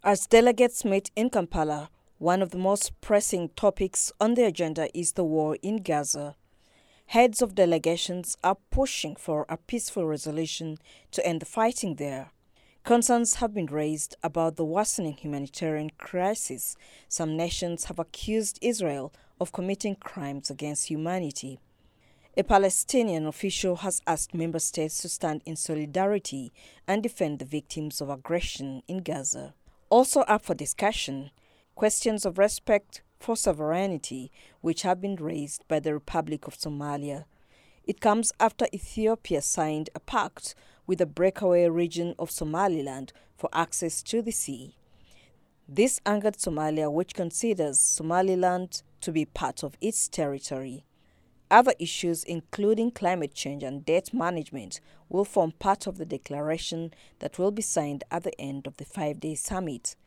As delegates meet in Kampala, one of the most pressing topics on the agenda is the war in Gaza. Heads of delegations are pushing for a peaceful resolution to end the fighting there. Concerns have been raised about the worsening humanitarian crisis. Some nations have accused Israel of committing crimes against humanity. A Palestinian official has asked member states to stand in solidarity and defend the victims of aggression in Gaza. Also up for discussion, questions of respect for sovereignty, which have been raised by the Republic of Somalia. It comes after Ethiopia signed a pact with the breakaway region of Somaliland for access to the sea. This angered Somalia, which considers Somaliland to be part of its territory. Other issues, including climate change and debt management, will form part of the declaration that will be signed at the end of the 5-day summit.